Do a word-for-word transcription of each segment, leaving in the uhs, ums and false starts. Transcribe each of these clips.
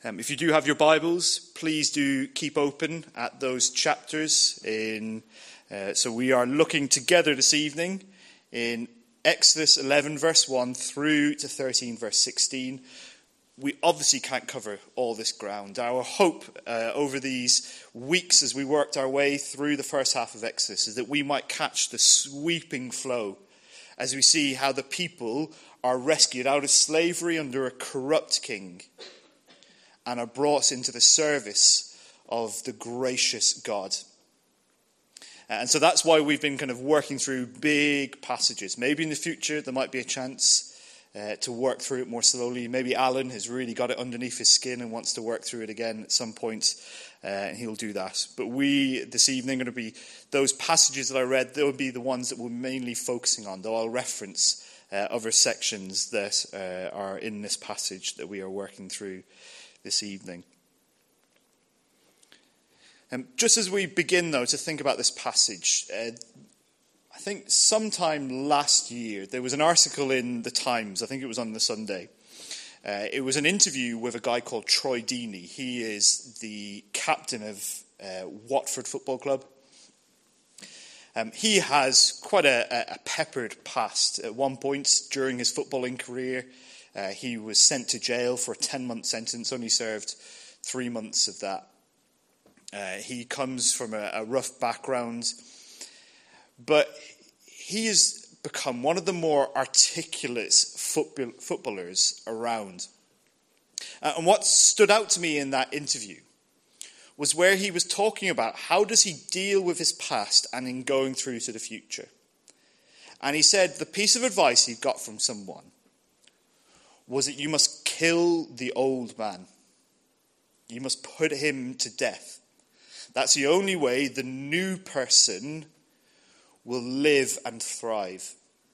Um, if you do have your Bibles, please do keep open at those chapters. In uh, so we are looking together this evening in Exodus eleven verse one through to thirteen verse sixteen. We obviously can't cover all this ground. Our hope uh, over these weeks as we worked our way through the first half of Exodus is that we might catch the sweeping flow as we see how the people are rescued out of slavery under a corrupt king and are brought into the service of the gracious God. And so that's why we've been kind of working through big passages. Maybe in the future there might be a chance uh, to work through it more slowly. Maybe Alan has really got it underneath his skin and wants to work through it again at some point, uh, and he'll do that. But we, this evening, are going to be those passages that I read, they'll be the ones that we're mainly focusing on, though I'll reference uh, other sections that uh, are in this passage that we are working through this evening. Um, just as we begin, though, to think about this passage, uh, I think sometime last year there was an article in the Times, I think it was on the Sunday. Uh, it was an interview with a guy called Troy Deeney. He is the captain of uh, Watford Football Club. Um, he has quite a, a peppered past. At one point during his footballing career, Uh, he was sent to jail for a ten-month sentence, only served three months of that. Uh, he comes from a, a rough background, but he has become one of the more articulate football, footballers around. Uh, and what stood out to me in that interview was where he was talking about how does he deal with his past and in going through to the future. And he said the piece of advice he got from someone was that you must kill the old man. You must put him to death. That's the only way the new person will live and thrive.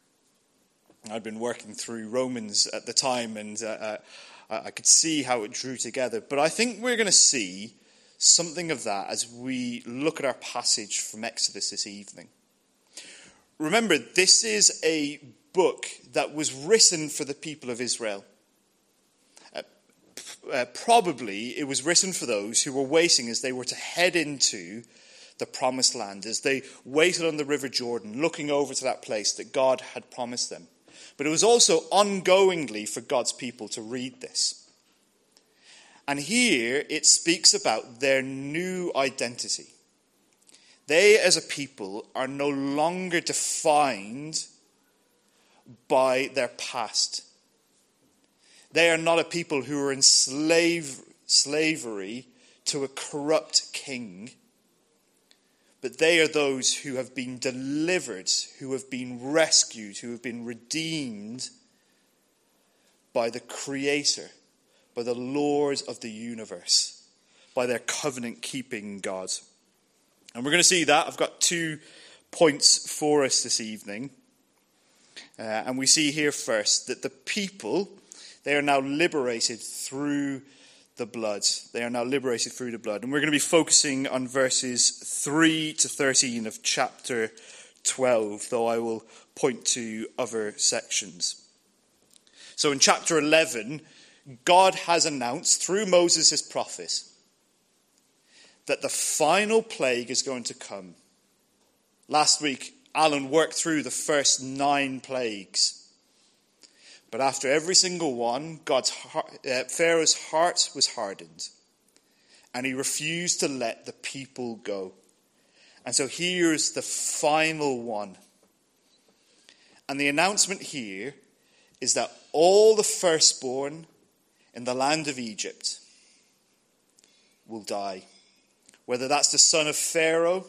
I'd been working through Romans at the time, and uh, I could see how it drew together. But I think we're going to see something of that as we look at our passage from Exodus this evening. Remember, this is a book that was written for the people of Israel. Uh, uh, probably it was written for those who were waiting as they were to head into the promised land, as they waited on the River Jordan, looking over to that place that God had promised them. But it was also ongoingly for God's people to read this. And here it speaks about their new identity. They as a people are no longer defined by their past. They are not a people who are in slave, slavery to a corrupt king, but they are those who have been delivered, who have been rescued, who have been redeemed by the Creator, by the Lord of the universe, by their covenant-keeping God. And we're going to see that. I've got two points for us this evening. Uh, and we see here first that the people, they are now liberated through the blood. They are now liberated through the blood. And we're going to be focusing on verses three to thirteen of chapter twelve, though I will point to other sections. So in chapter eleven, God has announced through Moses his prophet that the final plague is going to come. Last week, Alan worked through the first nine plagues. But after every single one, God's heart, uh, Pharaoh's heart was hardened. And he refused to let the people go. And so here's the final one. And the announcement here is that all the firstborn in the land of Egypt will die. Whether that's the son of Pharaoh,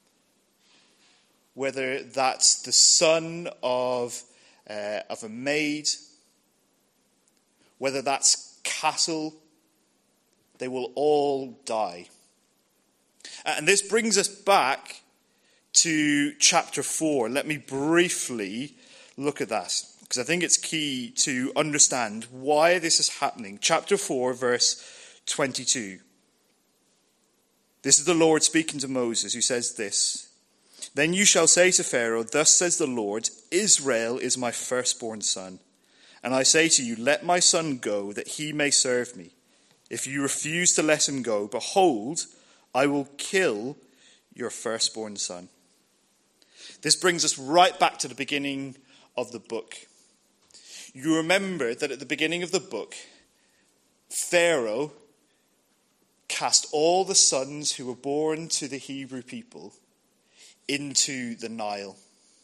whether that's the son of, uh, of a maid, whether that's cattle, they will all die. And this brings us back to chapter four. Let me briefly look at that, because I think it's key to understand why this is happening. Chapter four, verse twenty-two. This is the Lord speaking to Moses, who says this: Then you shall say to Pharaoh, Thus says the Lord, Israel is my firstborn son. And I say to you, let my son go, that he may serve me. if you refuse to let him go, behold, I will kill your firstborn son. This brings us right back to the beginning of the book. You remember that at the beginning of the book, Pharaoh cast all the sons who were born to the Hebrew people into the Nile.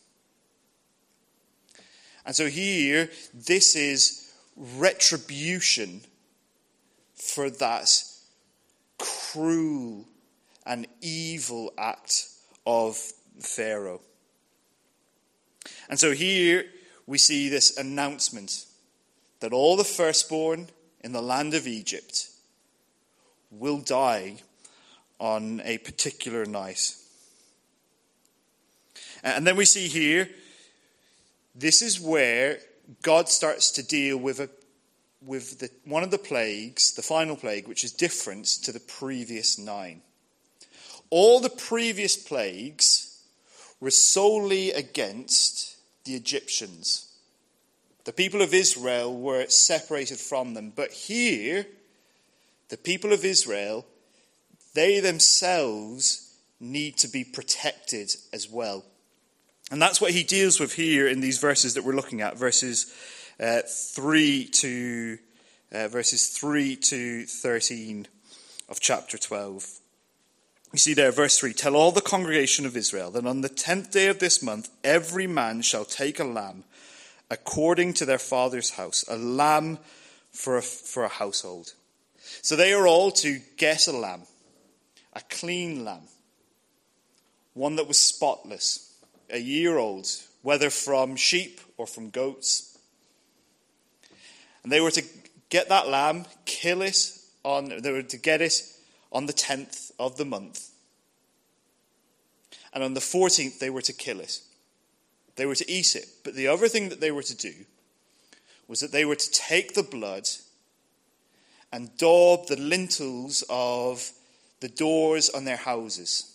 And so here, this is retribution for that cruel and evil act of Pharaoh. And so here we see this announcement that all the firstborn in the land of Egypt will die on a particular night. And then we see here, this is where God starts to deal with a with the, one of the plagues, the final plague, which is different to the previous nine. All the previous plagues were solely against the Egyptians. The people of Israel were separated from them. But here, the people of Israel, they themselves need to be protected as well. And that's what he deals with here in these verses that we're looking at, verses uh, three to uh, verses three to thirteen of chapter twelve. You see there, verse three, tell all the congregation of Israel that on the tenth day of this month, every man shall take a lamb according to their father's house, a lamb for a, for a household. So they are all to get a lamb, a clean lamb, one that was spotless, a year old, whether from sheep or from goats. And they were to get that lamb, kill it on, they were to get it on the tenth of the month. And on the fourteenth, they were to kill it. They were to eat it. But the other thing that they were to do was that they were to take the blood and daub the lintels of the doors on their houses.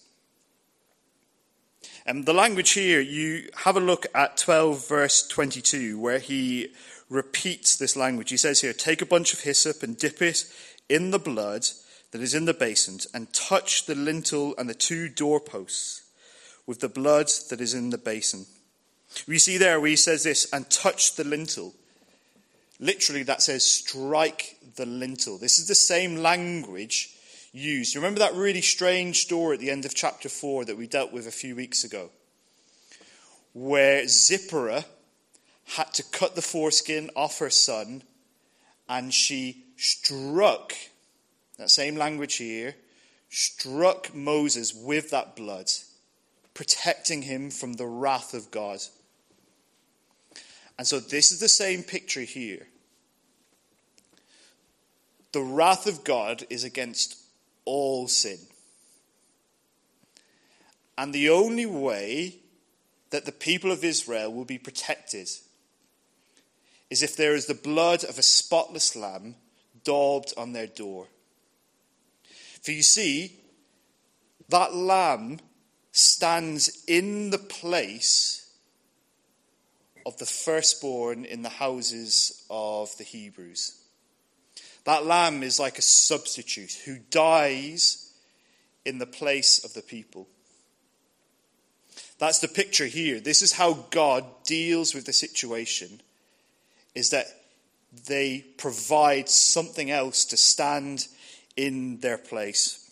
And the language here, you have a look at twelve verse twenty-two, where he repeats this language. He says here, take a bunch of hyssop and dip it in the blood that is in the basin, and touch the lintel and the two doorposts with the blood that is in the basin. We see there where he says this, and touch the lintel. Literally that says strike the lintel. This is the same language used. You remember that really strange story at the end of chapter four that we dealt with a few weeks ago, where Zipporah had to cut the foreskin off her son, and she struck, that same language here, struck Moses with that blood, protecting him from the wrath of God. And so this is the same picture here. The wrath of God is against all sin. And the only way that the people of Israel will be protected is if there is the blood of a spotless lamb daubed on their door. For you see, that lamb stands in the place of the firstborn in the houses of the Hebrews. That lamb is like a substitute who dies in the place of the people. That's the picture here. This is how God deals with the situation, is that they provide something else to stand in their place.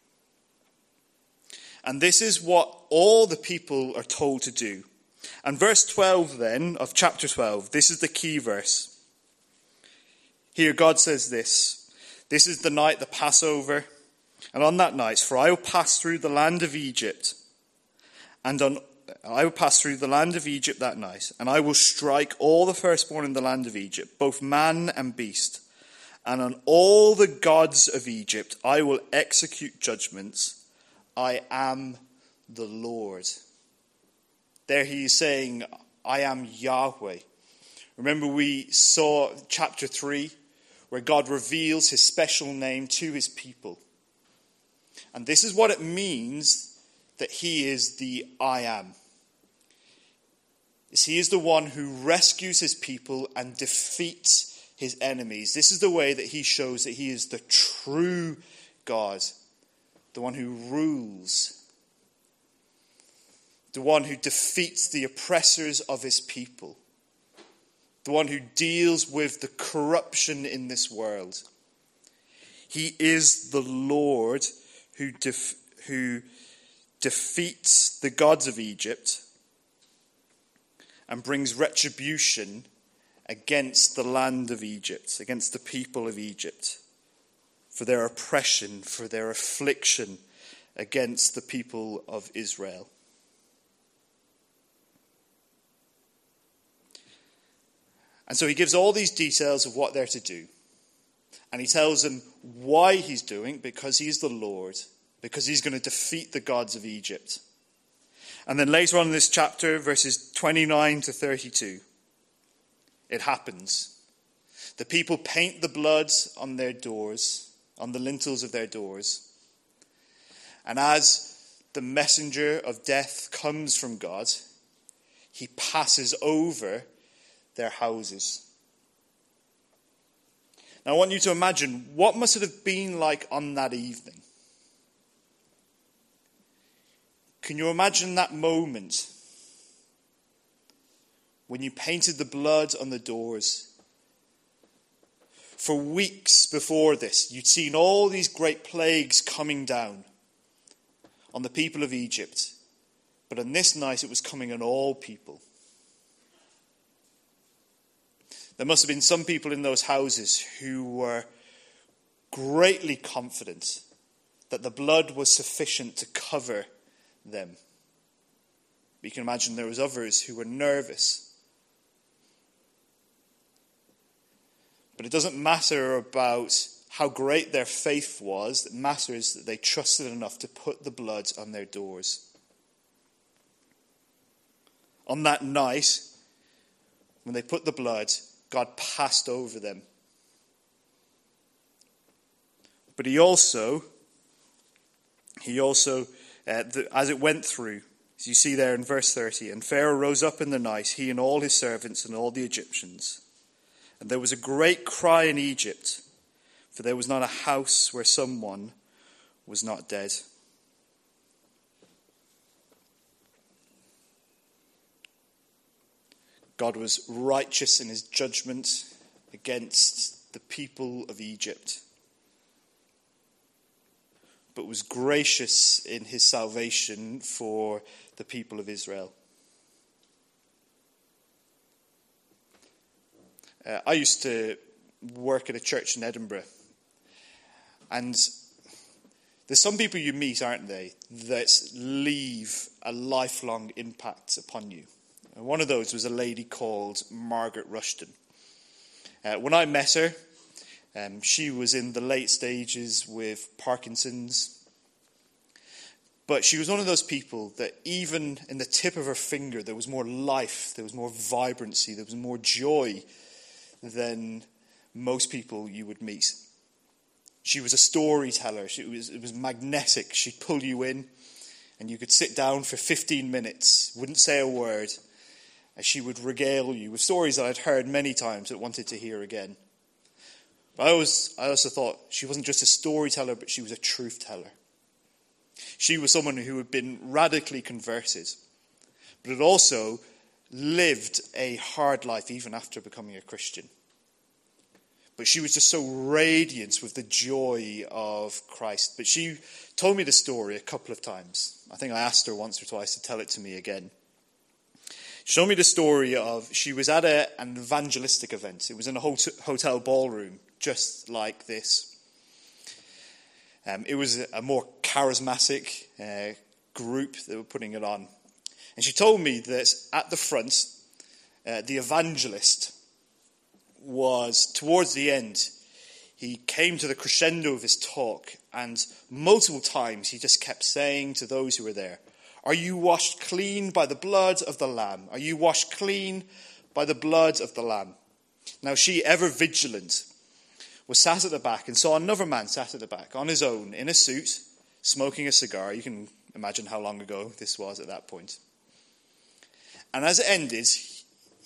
And this is what all the people are told to do. And verse twelve then of chapter twelve, this is the key verse. Here God says this, this is the night, the Passover, and on that night, for I will pass through the land of Egypt, and on I will pass through the land of Egypt that night, and I will strike all the firstborn in the land of Egypt, both man and beast. And on all the gods of Egypt I will execute judgments. I am the Lord. There he is saying, I am Yahweh. Remember we saw chapter three, where God reveals his special name to his people. And this is what it means that he is the I am. Is he is the one who rescues his people and defeats his enemies. This is the way that he shows that he is the true God, the one who rules, the one who defeats the oppressors of his people, the one who deals with the corruption in this world. He is the Lord who def- who defeats the gods of Egypt and brings retribution against the land of Egypt, against the people of Egypt, for their oppression, for their affliction against the people of Israel. And so he gives all these details of what they're to do. And he tells them why he's doing, because he's the Lord, because he's going to defeat the gods of Egypt. And then later on in this chapter, verses twenty-nine to thirty-two, it happens. The people paint the blood on their doors, on the lintels of their doors. And as the messenger of death comes from God, he passes over their houses. Now I want you to imagine what must it have been like on that evening. Can you imagine that moment when you painted the blood on the doors? For weeks before this, you'd seen all these great plagues coming down on the people of Egypt. But on this night, it was coming on all people. There must have been some people in those houses who were greatly confident that the blood was sufficient to cover them. But you can imagine there was others who were nervous. But it doesn't matter about how great their faith was. It matters that they trusted enough to put the blood on their doors. On that night, when they put the blood, God passed over them. But he also, he also, uh, the, as it went through, as you see there in verse thirty, and Pharaoh rose up in the night, he and all his servants and all the Egyptians. And there was a great cry in Egypt, for there was not a house where someone was not dead. God was righteous in his judgment against the people of Egypt, but was gracious in his salvation for the people of Israel. Uh, I used to work at a church in Edinburgh, and there's some people you meet, aren't they, that leave a lifelong impact upon you. And one of those was a lady called Margaret Rushton. Uh, when I met her, um, she was in the late stages with Parkinson's. But she was one of those people that even in the tip of her finger, there was more life, there was more vibrancy, there was more joy than most people you would meet. She was a storyteller. She was, it was magnetic. She'd pull you in, and you could sit down for fifteen minutes, wouldn't say a word, as she would regale you with stories that I'd heard many times that wanted to hear again. But I, always, I also thought she wasn't just a storyteller, but she was a truth teller. She was someone who had been radically converted, but had also lived a hard life even after becoming a Christian. But she was just so radiant with the joy of Christ. But she told me the story a couple of times. I think I asked her once or twice to tell it to me again. She told me the story of, she was at a, an evangelistic event. It was in a hot- hotel ballroom, just like this. Um, it was a more charismatic uh, group that were putting it on. And she told me that at the front, uh, the evangelist was, towards the end, he came to the crescendo of his talk, and multiple times he just kept saying to those who were there, "Are you washed clean by the blood of the Lamb? Are you washed clean by the blood of the Lamb?" Now she, ever vigilant, was sat at the back and saw another man sat at the back on his own in a suit, smoking a cigar. You can imagine how long ago this was at that point. And as it ended,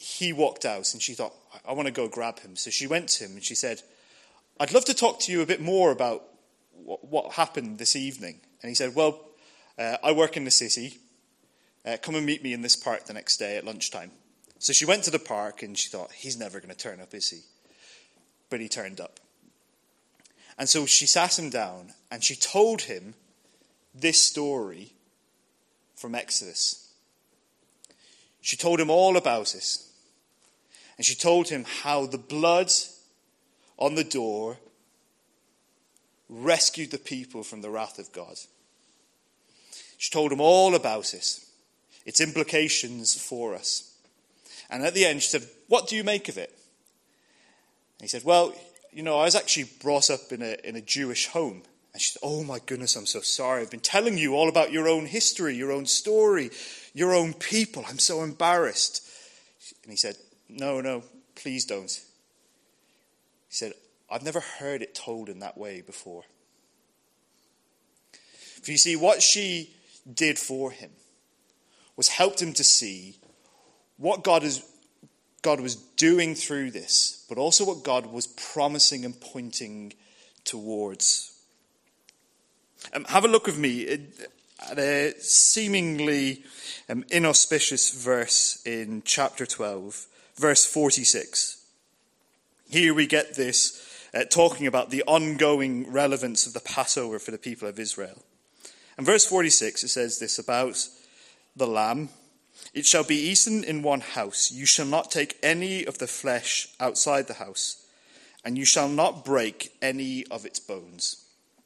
he walked out, and she thought, I want to go grab him. So she went to him and she said, I'd love to talk to you a bit more about what, what happened this evening. And he said, well, uh, I work in the city. Uh, come and meet me in this park the next day at lunchtime. So she went to the park and she thought, he's never going to turn up, is he? But he turned up. And so she sat him down and she told him this story from Exodus. She told him all about it. And she told him how the blood on the door rescued the people from the wrath of God. She told him all about it, its implications for us. And at the end she said, what do you make of it? And he said, well, you know, I was actually brought up in a, in a Jewish home. And she said, oh my goodness, I'm so sorry. I've been telling you all about your own history, your own story, your own people. I'm so embarrassed. And he said, no, no, please don't. He said, I've never heard it told in that way before. For you see, what she did for him was helped him to see what God is God was doing through this, but also what God was promising and pointing towards. Um, have a look with me at a seemingly um, inauspicious verse in chapter twelve, verse forty-six. Here we get this uh, talking about the ongoing relevance of the Passover for the people of Israel. And verse forty-six, it says this about the lamb. It shall be eaten in one house. You shall not take any of the flesh outside the house, and you shall not break any of its bones.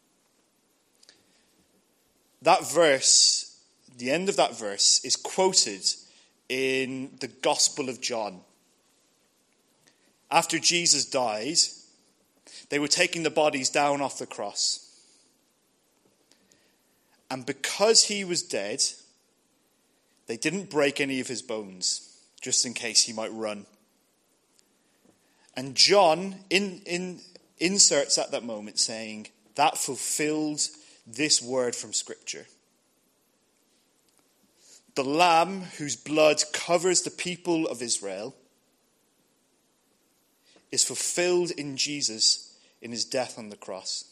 That verse, the end of that verse, is quoted in the Gospel of John. After Jesus died, they were taking the bodies down off the cross. And because he was dead, they didn't break any of his bones, just in case he might run. And John in, in, inserts at that moment saying, that fulfilled this word from Scripture. The Lamb whose blood covers the people of Israel is fulfilled in Jesus in his death on the cross.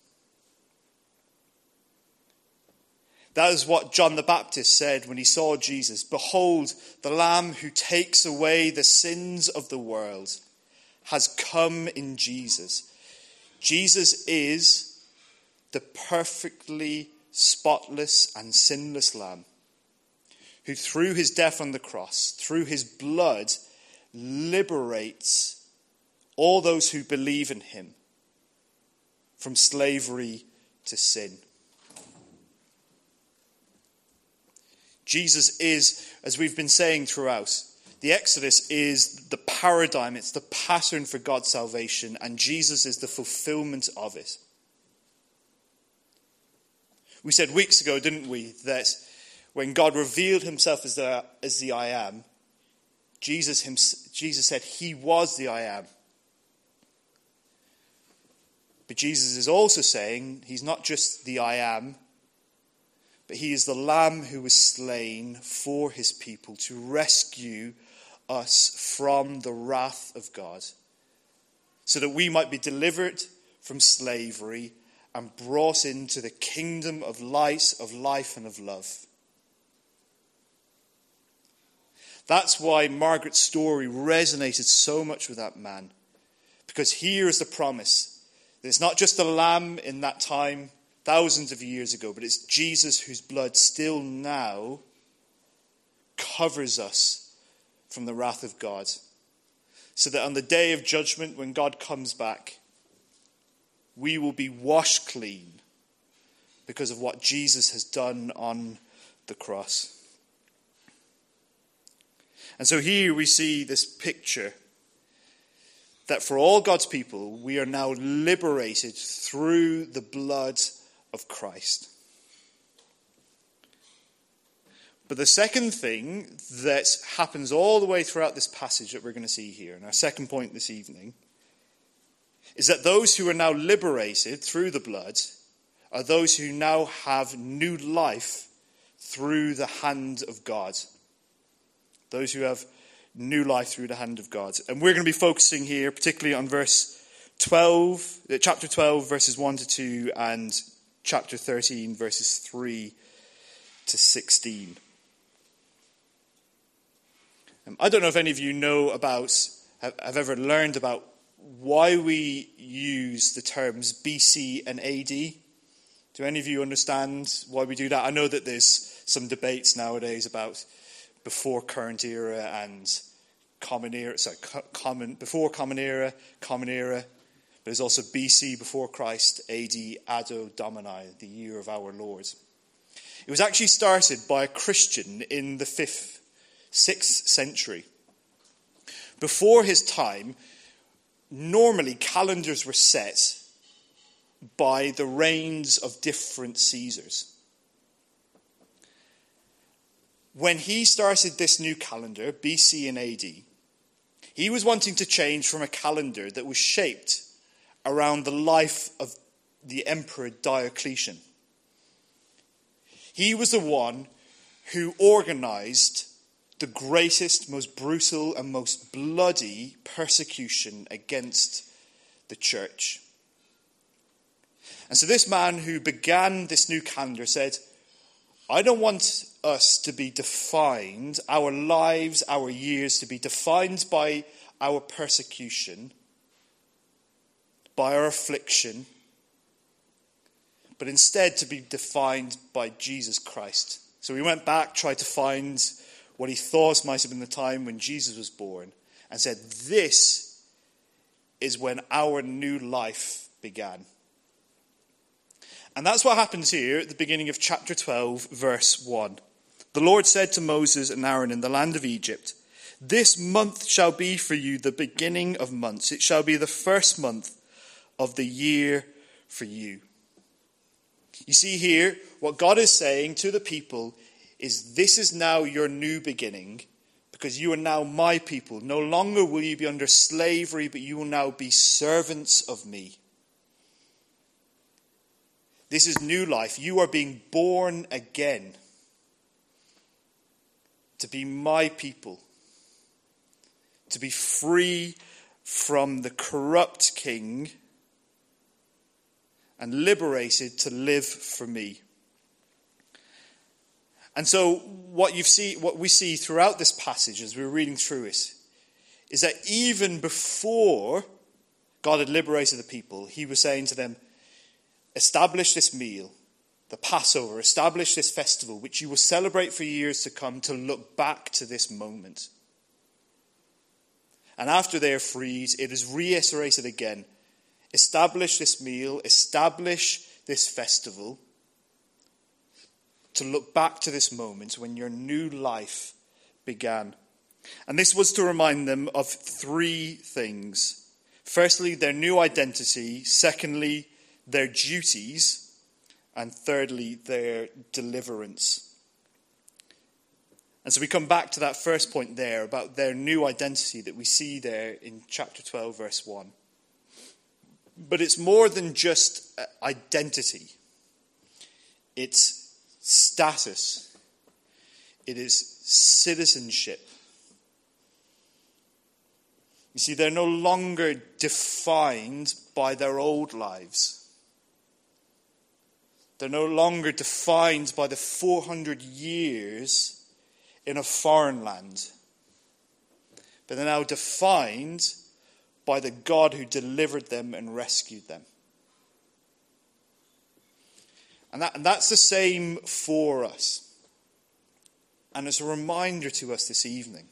That is what John the Baptist said when he saw Jesus. Behold, the Lamb who takes away the sins of the world has come in Jesus. Jesus is the perfectly spotless and sinless Lamb who through his death on the cross, through his blood, liberates all those who believe in him from slavery to sin. Jesus is, as we've been saying throughout, the Exodus is the paradigm, it's the pattern for God's salvation, and Jesus is the fulfillment of it. We said weeks ago, didn't we, that when God revealed himself as the, as the I am, Jesus, him, Jesus said he was the I am. But Jesus is also saying he's not just the I am, but he is the Lamb who was slain for his people to rescue us from the wrath of God, so that we might be delivered from slavery and brought into the kingdom of light, of life, and of love. That's why Margaret's story resonated so much with that man, because here is the promise that it's not just the Lamb in that time, thousands of years ago, but it's Jesus whose blood still now covers us from the wrath of God. So that on the day of judgment, when God comes back, we will be washed clean because of what Jesus has done on the cross. And so here we see this picture that for all God's people, we are now liberated through the blood of Christ. But the second thing that happens all the way throughout this passage that we're going to see here, and our second point this evening, is that those who are now liberated through the blood are those who now have new life through the hand of God. Those who have new life through the hand of God. And we're going to be focusing here particularly on verse twelve, chapter twelve, verses one to two, and chapter thirteen, verses three to sixteen. Um, I don't know if any of you know about, have, have ever learned about why we use the terms B C and A D. Do any of you understand why we do that? I know that there's some debates nowadays about before current era and common era, sorry, common, before common era, common era. But there's also B C, before Christ, A D, Anno Domini, the year of our Lord. It was actually started by a Christian in the fifth, sixth century. Before his time, normally calendars were set by the reigns of different Caesars. When he started this new calendar, B C and A D, he was wanting to change from a calendar that was shaped around the life of the Emperor Diocletian. He was the one who organized the greatest, most brutal, and most bloody persecution against the church. And so this man who began this new calendar said, I don't want us to be defined, our lives, our years to be defined by our persecution, by our affliction, but instead to be defined by Jesus Christ. So he went back, tried to find what he thought might have been the time when Jesus was born, and said, this is when our new life began. And that's what happens here at the beginning of chapter twelve, verse one. The Lord said to Moses and Aaron in the land of Egypt, this month shall be for you the beginning of months. It shall be the first month of the year for you. You see here, what God is saying to the people is, this is now your new beginning, because you are now my people. No longer will you be under slavery, but you will now be servants of me. This is new life. You are being born again to be my people, to be free from the corrupt king and liberated to live for me. And so what you see, what we see throughout this passage as we're reading through it, is that even before God had liberated the people, he was saying to them, establish this meal, the Passover, establish this festival, which you will celebrate for years to come, to look back to this moment. And after they are freed, it is reiterated again. Establish this meal, establish this festival, to look back to this moment when your new life began. And this was to remind them of three things. Firstly, their new identity. Secondly, their duties. And thirdly, their deliverance. And so we come back to that first point there about their new identity that we see there in chapter twelve, verse one. But it's more than just identity. It's status. It is citizenship. You see, they're no longer defined by their old lives. They're no longer defined by the four hundred years in a foreign land. But they're now defined by the God who delivered them and rescued them. And, that, and that's the same for us. And it's a reminder to us this evening.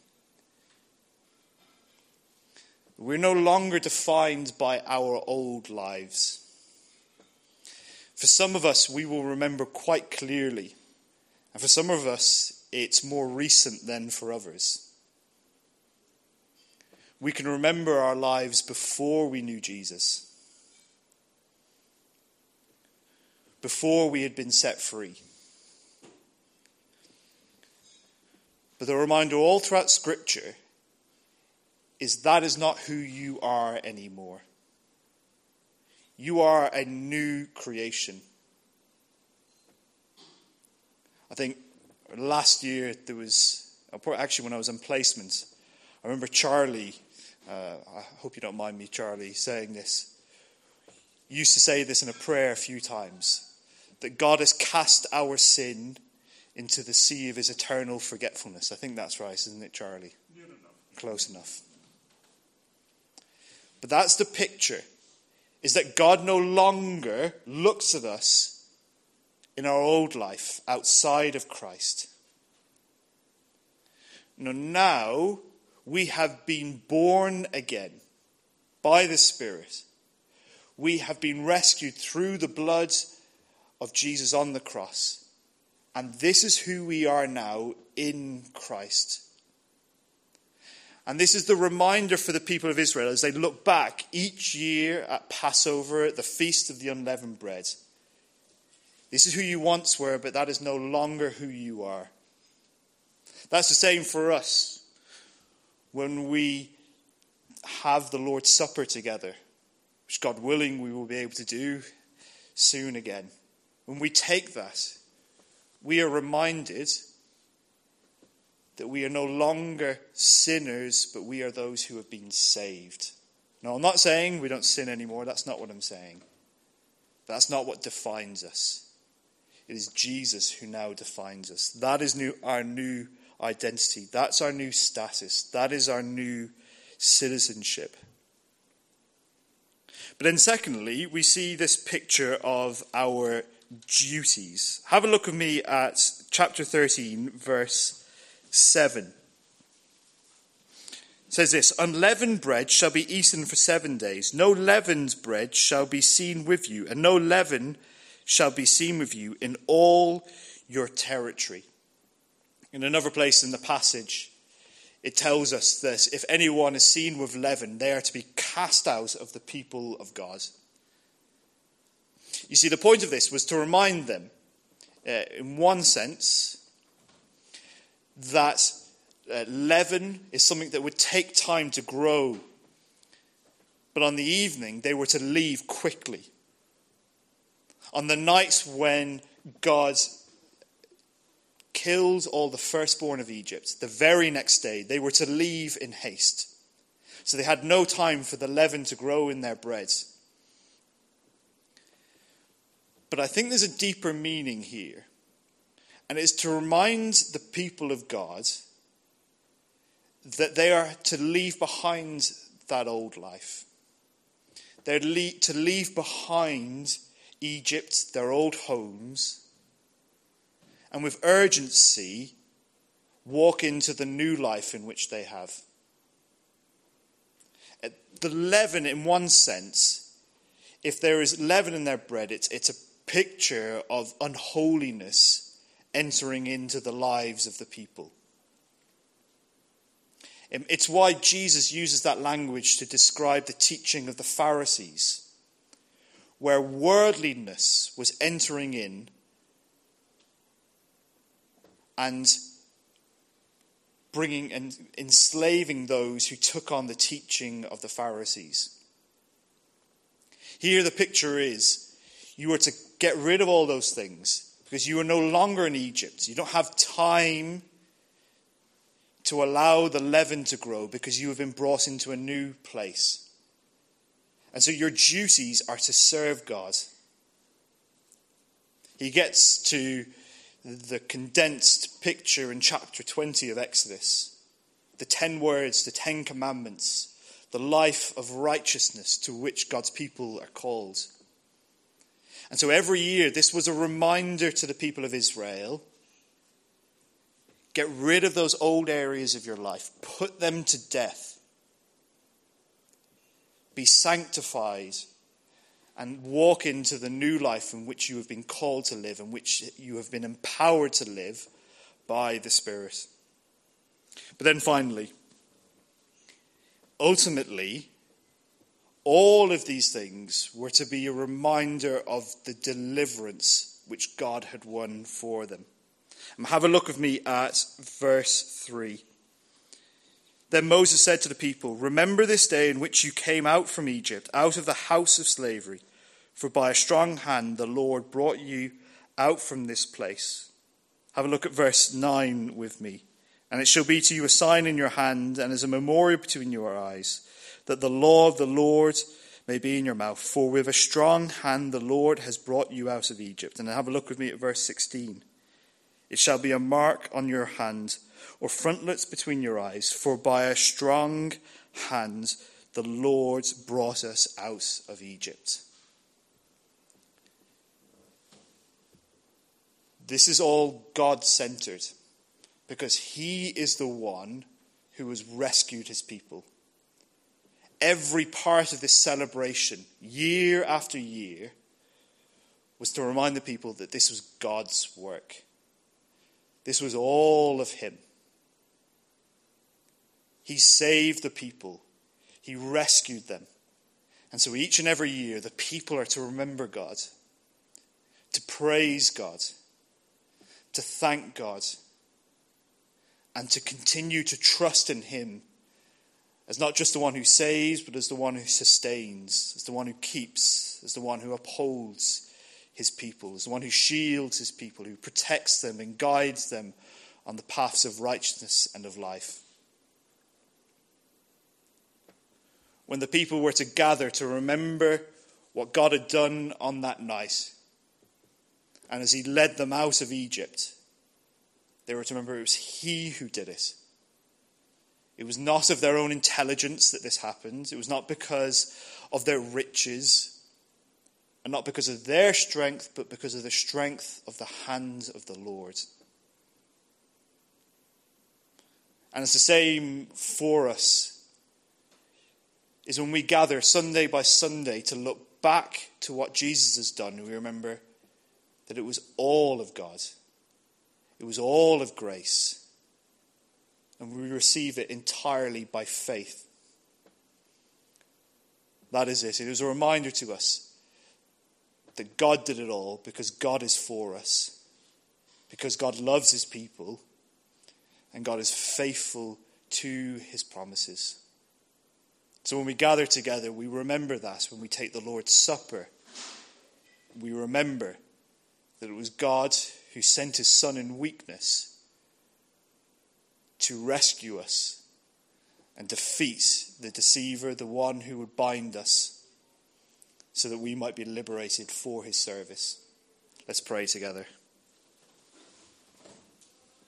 We're no longer defined by our old lives. For some of us, we will remember quite clearly. And for some of us, it's more recent than for others. We can remember our lives before we knew Jesus. Before we had been set free. But the reminder all throughout Scripture is that is not who you are anymore. You are a new creation. I think last year there was, actually when I was on placement, I remember Charlie, uh, I hope you don't mind me, Charlie, saying this. He used to say this in a prayer a few times, that God has cast our sin into the sea of his eternal forgetfulness. I think that's right, isn't it, Charlie? Near enough. Close enough. But that's the picture, is that God no longer looks at us in our old life outside of Christ. No, now we have been born again by the Spirit. We have been rescued through the blood of Jesus on the cross. And this is who we are now in Christ. And this is the reminder for the people of Israel as they look back each year at Passover, at the Feast of the Unleavened Bread. This is who you once were, but that is no longer who you are. That's the same for us when we have the Lord's Supper together, which God willing we will be able to do soon again. When we take that, we are reminded that we are no longer sinners, but we are those who have been saved. No, I'm not saying we don't sin anymore. That's not what I'm saying. That's not what defines us. It is Jesus who now defines us. That is new, our new identity. That's our new status. That is our new citizenship. But then secondly, we see this picture of our duties. Have a look with me at chapter thirteen, verse seven. It says this, unleavened bread shall be eaten for seven days. No leavened bread shall be seen with you, and no leaven shall be seen with you in all your territory. In another place in the passage, it tells us that if anyone is seen with leaven, they are to be cast out of the people of God. You see, the point of this was to remind them, uh, in one sense, that uh, leaven is something that would take time to grow. But on the evening, they were to leave quickly. On the nights when God killed all the firstborn of Egypt, the very next day, they were to leave in haste. So they had no time for the leaven to grow in their bread. But I think there's a deeper meaning here. And it is to remind the people of God that they are to leave behind that old life. They're to leave behind Egypt, their old homes, and with urgency walk into the new life in which they have. The leaven, in one sense, if there is leaven in their bread, it's, it's a picture of unholiness entering into the lives of the people. It's why Jesus uses that language to describe the teaching of the Pharisees, where worldliness was entering in and bringing and enslaving those who took on the teaching of the Pharisees. Here the picture is, you are to get rid of all those things because you are no longer in Egypt. You don't have time to allow the leaven to grow because you have been brought into a new place. And so your duties are to serve God. He gets to the condensed picture in chapter twenty of Exodus. The ten words, the ten commandments, the life of righteousness to which God's people are called. And so every year this was a reminder to the people of Israel. Get rid of those old areas of your life. Put them to death. Be sanctified and walk into the new life in which you have been called to live, in which you have been empowered to live by the Spirit. But then finally, ultimately, all of these things were to be a reminder of the deliverance which God had won for them. And have a look with me at verse three. Then Moses said to the people, remember this day in which you came out from Egypt, out of the house of slavery. For by a strong hand the Lord brought you out from this place. Have a look at verse nine with me And it shall be to you a sign in your hand and as a memorial between your eyes, that the law of the Lord may be in your mouth. For with a strong hand the Lord has brought you out of Egypt. And have a look with me at verse sixteen. It shall be a mark on your hand, or frontlets between your eyes. For by a strong hand the Lord brought us out of Egypt. This is all God-centered, because he is the one who has rescued his people. Every part of this celebration, year after year, was to remind the people that this was God's work. This was all of him. He saved the people. He rescued them. And so each and every year, the people are to remember God, to praise God, to thank God, and to continue to trust in him as not just the one who saves, but as the one who sustains, as the one who keeps, as the one who upholds his people, as the one who shields his people, who protects them and guides them on the paths of righteousness and of life. When the people were to gather to remember what God had done on that night, and as he led them out of Egypt, they were to remember it was he who did it. It was not of their own intelligence that this happened. It was not because of their riches, and not because of their strength, but because of the strength of the hand of the Lord. And it's the same for us, is when we gather Sunday by Sunday to look back to what Jesus has done, we remember that it was all of God. It was all of grace. And we receive it entirely by faith. That is it. It was a reminder to us that God did it all because God is for us. Because God loves his people. And God is faithful to his promises. So when we gather together, we remember that. When we take the Lord's Supper, we remember that it was God who sent his Son in weakness to rescue us and defeat the deceiver, the one who would bind us, so that we might be liberated for his service. Let's pray together.